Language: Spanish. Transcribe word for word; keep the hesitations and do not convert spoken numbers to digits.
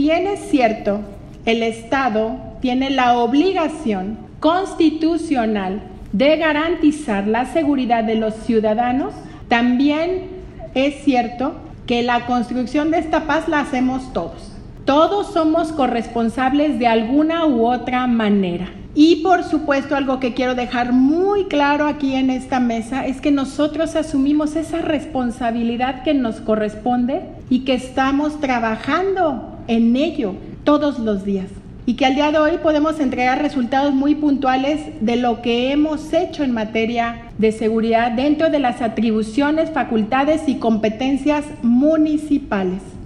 bien es cierto, el Estado tiene la obligación constitucional de garantizar la seguridad de los ciudadanos, también es cierto que la construcción de esta paz la hacemos todos. Todos somos corresponsables de alguna u otra manera. Y por supuesto, algo que quiero dejar muy claro aquí en esta mesa es que nosotros asumimos esa responsabilidad que nos corresponde y que estamos trabajando en ello todos los días. Y que al día de hoy podemos entregar resultados muy puntuales de lo que hemos hecho en materia de seguridad dentro de las atribuciones, facultades y competencias municipales.